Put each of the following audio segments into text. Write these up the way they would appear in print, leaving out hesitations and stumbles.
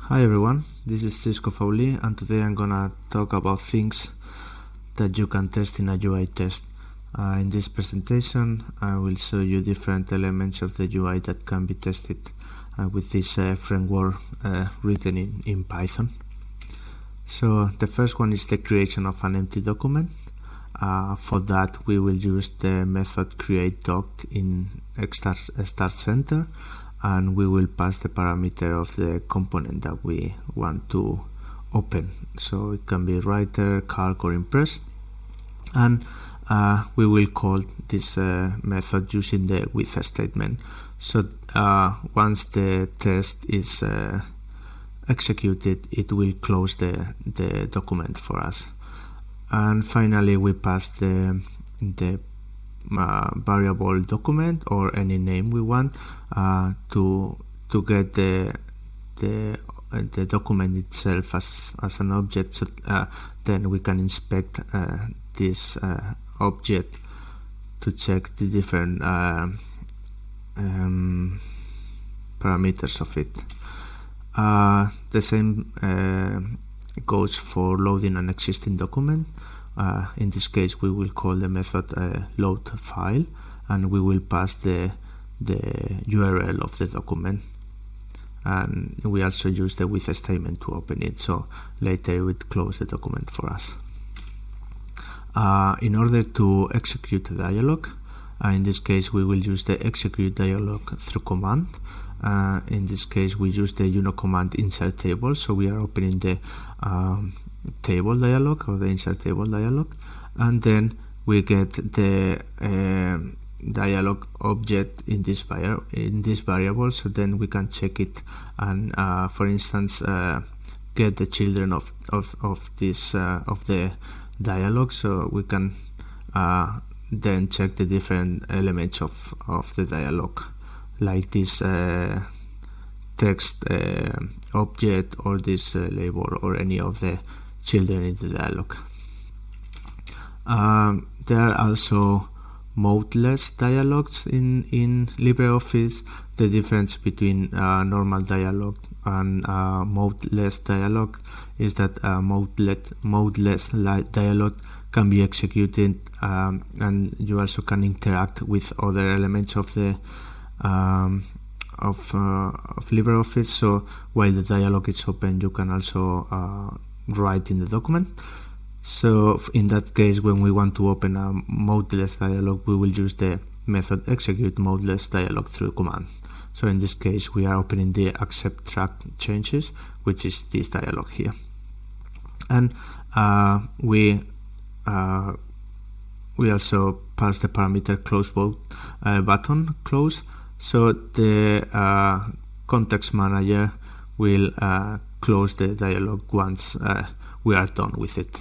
Hi everyone, this is Cisco Fauli, and today I'm gonna talk about things that you can test in a UI test. In this presentation I will show you different elements of the UI that can be tested with this framework written in Python. So the first one is the creation of an empty document. For that we will use the method createDoc in Start Center, and we will pass the parameter of the component that we want to open. So it can be Writer, Calc, or Impress, and we will call this method using the with statement. So once the test is executed, it will close the document for us. And finally we pass the variable document or any name we want to get the document itself as an object. So then we can inspect this object to check the different parameters of it. The same goes for loading an existing document. In this case we will call the method load file, and we will pass the URL of the document, and we also use the with statement to open it, so later it will close the document for us. In order to execute the dialog, in this case we will use the execute dialog through command. In this case we use the command insert table, so we are opening the table dialog or the insert table dialog, and then we get the dialog object in this variable, so then we can check it and for instance get the children of this of the dialog, so we can then check the different elements of the dialog, like this text object or this label or any of the children in the dialog. There are also modeless dialogues in LibreOffice. The difference between normal dialog and modeless dialog is that modeless dialog can be executed and you also can interact with other elements of the of LibreOffice. So while the dialog is open, you can also write in the document. So in that case, when we want to open a modeless dialog, we will use the method execute modeless dialog through command. So in this case we are opening the accept track changes, which is this dialog here, and we also pass the parameter close both button close, so the context manager will close the dialog once we are done with it.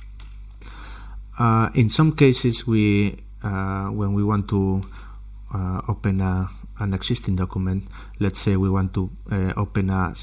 In some cases we when we want to open an existing document, let's say we want to open a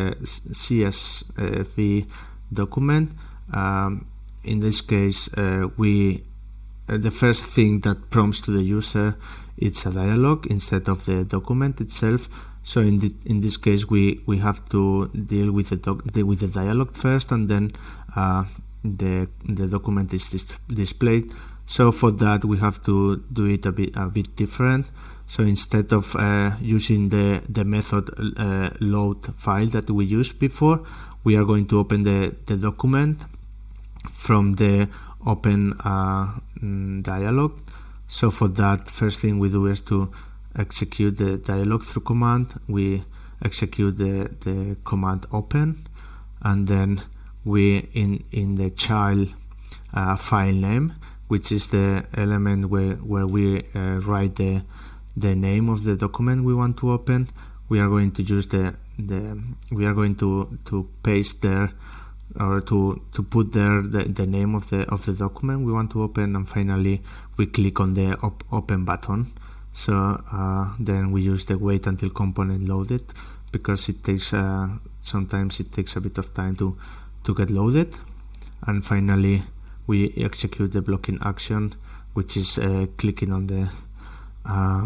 CSV document, in this case the first thing that prompts to the user it's a dialog instead of the document itself. So in this case we have to deal with the dialog first, and then the document is displayed. So for that we have to do it a bit different. So instead of using the method load file that we used before, we are going to open the document from the open dialog. So for that, first thing we do is to execute the dialog through command. We execute the command open, and then we in the child file name, which is the element where we write the name of the document we want to open, we are going to use we are going to paste there, or to put there the name of the document we want to open, and finally we click on the open button. So then we use the wait until component loaded, because it takes sometimes it takes a bit of time to get loaded, and finally we execute the blocking action, which is clicking on the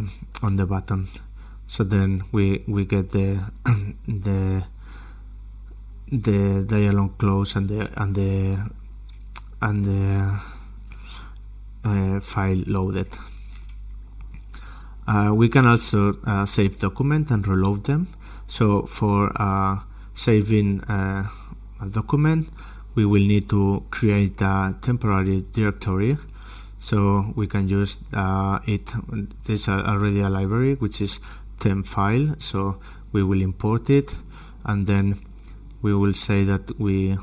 button. So then we get the the dialog close and the file loaded. We can also save document and reload them. So for saving a document, we will need to create a temporary directory. So we can use it. There's already a library which is temp file. So we will import it, and then we will say that the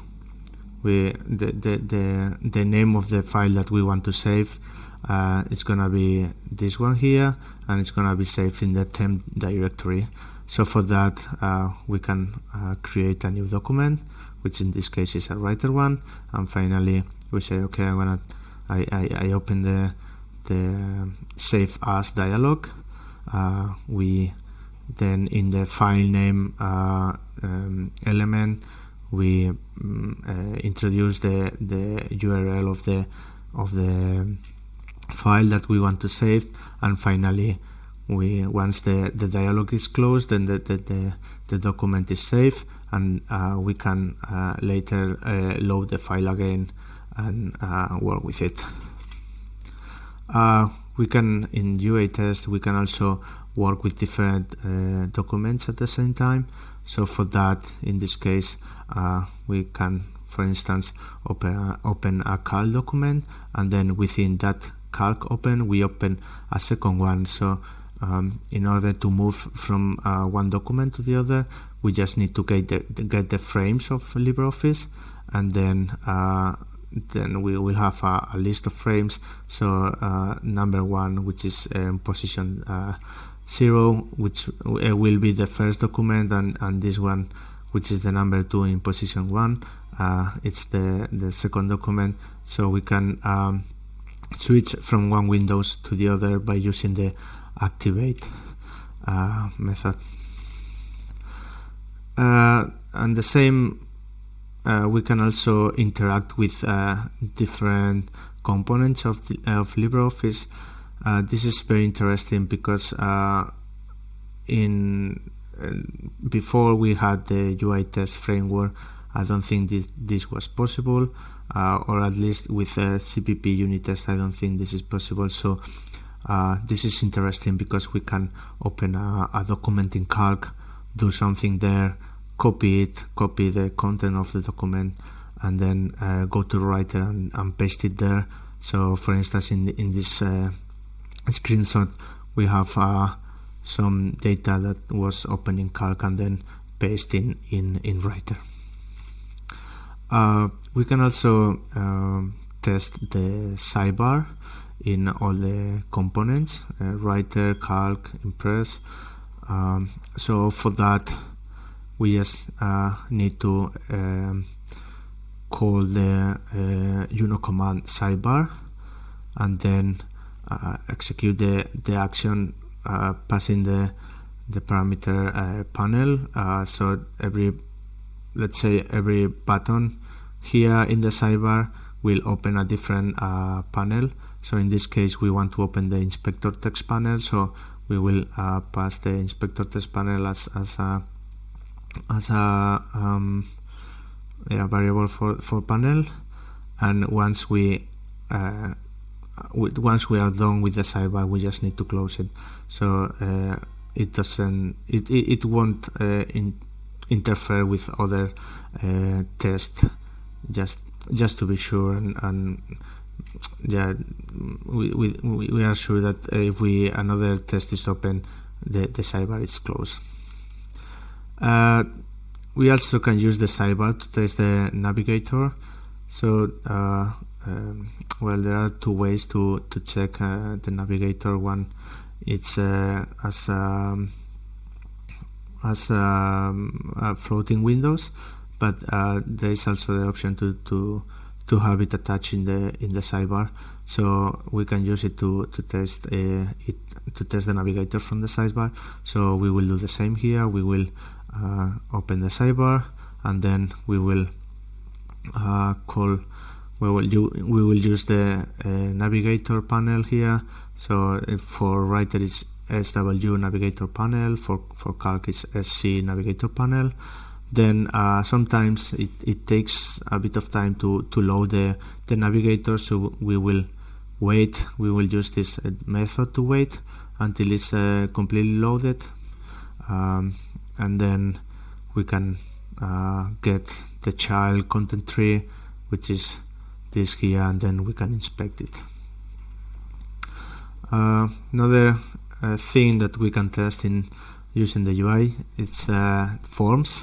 name of the file that we want to save. It's gonna be this one here, and it's gonna be saved in the temp directory. So for that, we can create a new document, which in this case is a writer one, and finally we say, okay, I open the save as dialog. We then in the file name element we introduce the URL of the file that we want to save, and finally once the dialog is closed, then the document is saved, and we can later load the file again and work with it. We can, in UA test, we can also work with different documents at the same time. So for that, in this case, we can, for instance, open a calc document, and then within that calc we open a second one. So in order to move from one document to the other, we just need to get the frames of LibreOffice, and then we will have a list of frames. So number 1, which is position 0, which will be the first document, and this one, which is the number 2 in position 1, it's the second document. So we can switch from one windows to the other by using the activate method. And the same, we can also interact with different components of LibreOffice. This is very interesting because before we had the UI test framework, I don't think this was possible, or at least with CPP unit test, I don't think this is possible. So this is interesting because we can open a document in Calc, do something there, copy the content of the document, and then go to the writer and paste it there. So for instance, in this screenshot, we have some data that was open in Calc and then paste in writer. We can also test the sidebar in all the components, writer, Calc, Impress. So for that, we just need to call the command sidebar, and then execute the action passing the parameter panel. So let's say every button here in the sidebar will open a different panel. So in this case, we want to open the inspector text panel, so we will pass the inspector text panel as a variable for panel. And once we are done with the sidebar, we just need to close it. So it won't interfere with other tests, just to be sure, and yeah, we are sure that if another test is open, the sidebar is closed. We also can use the sidebar to test the navigator. So well, there are two ways to check the navigator. One, it's as floating windows, but there is also the option to have it attached in the sidebar. So we can use it to test the navigator from the sidebar. So we will do the same here. We will open the sidebar, and then we will we will use the navigator panel here. So for writer is SW navigator panel, for Calc is SC navigator panel. then sometimes it takes a bit of time to load the navigator, so we will use this method to wait until it's completely loaded, and then we can get the child content tree, which is this here, and then we can inspect it. Another thing that we can test in using the UI is forms.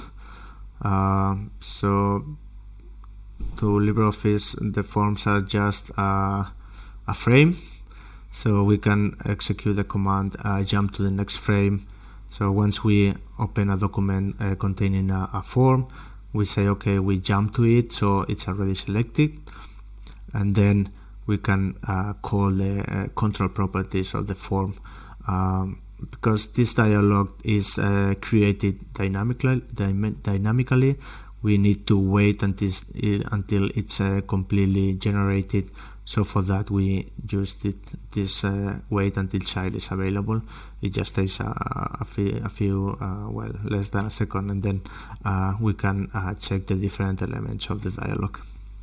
So to LibreOffice, the forms are just a frame, so we can execute the command jump to the next frame. So once we open a document containing a form, we say okay, we jump to it, so it's already selected, and then we can call the control properties of the form. Because this dialog is created dynamically, we need to wait until it's completely generated. So for that, we use this wait until child is available. It just takes a few less than a second, and then we can check the different elements of the dialog.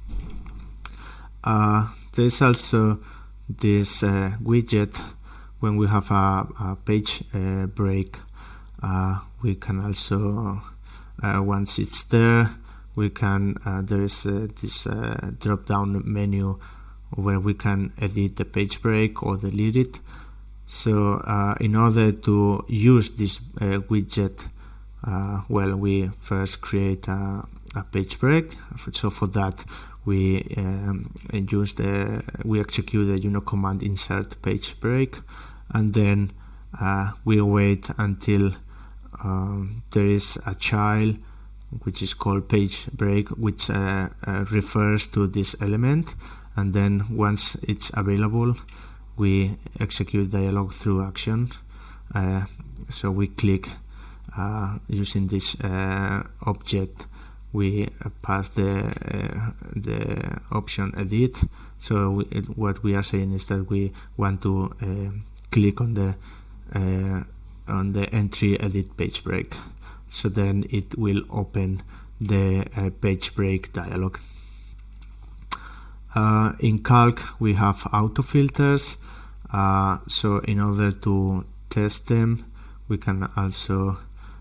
There's also this widget. When we have a page break, we can also, once it's there, we can, there is this drop-down menu where we can edit the page break or delete it. So in order to use this widget, we first create a page break. So for that, we execute the command insert page break, and then we wait until there is a child which is called page break, which refers to this element, and then once it's available, we execute dialog through action. So we click using this object, we pass the option edit. So what we are saying is that we want to click on the entry edit page break. So then it will open the page break dialog. In Calc we have auto filters. So in order to test them, we can also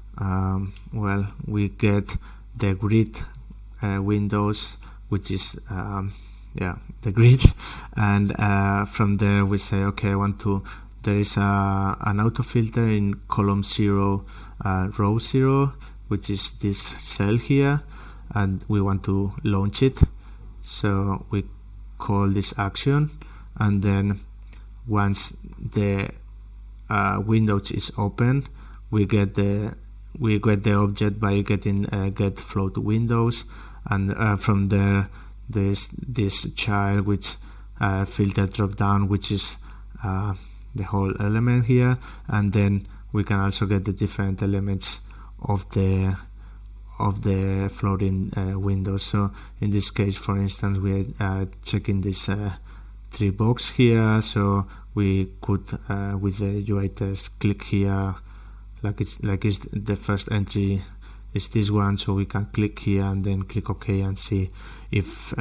we get the grid windows, which is the grid, and from there we say okay, there is an auto filter in column 0, row 0, which is this cell here, and we want to launch it. So we call this action, and then once the Windows is open, we get the object by getting get float windows, and from there there's this child which filter drop down, which is the whole element here, and then we can also get the different elements of the floating windows. So in this case, for instance, we are checking this 3 box here, so we could with the UI test click here, like it's the first entry is this one, so we can click here and then click OK and see if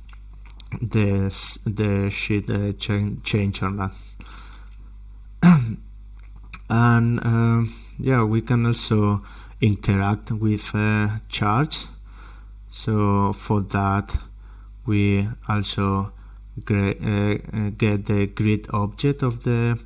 the sheet change or not. And we can also interact with charts. So for that, we also get the grid object of the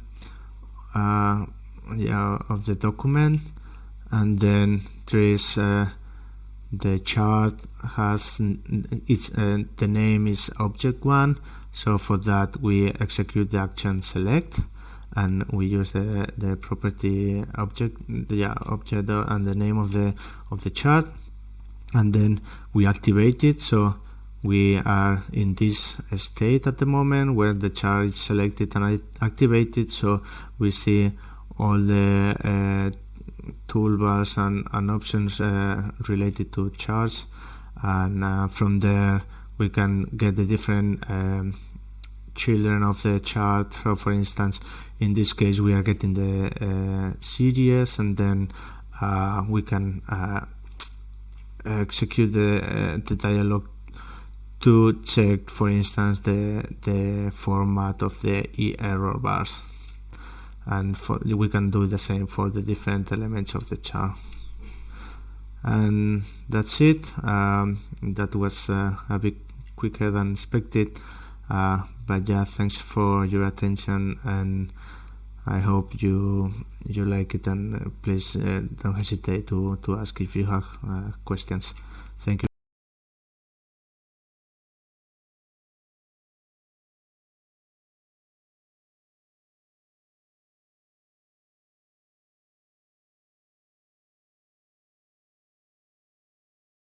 document, and then there is the chart has the name is object1. So for that, we execute the action select, and we use the property object and the name of the chart, and then we activate it. So we are in this state at the moment where the chart is selected and activated. So we see all the toolbars and options related to charts, and from there we can get the different children of the chart. So for instance, in this case we are getting the series, and then we can execute the dialog to check, for instance, the format of the error bars, and we can do the same for the different elements of the chart. And that's it. That was a bit quicker than expected, but yeah, thanks for your attention, and I hope you like it, and please don't hesitate to ask if you have questions. Thank you.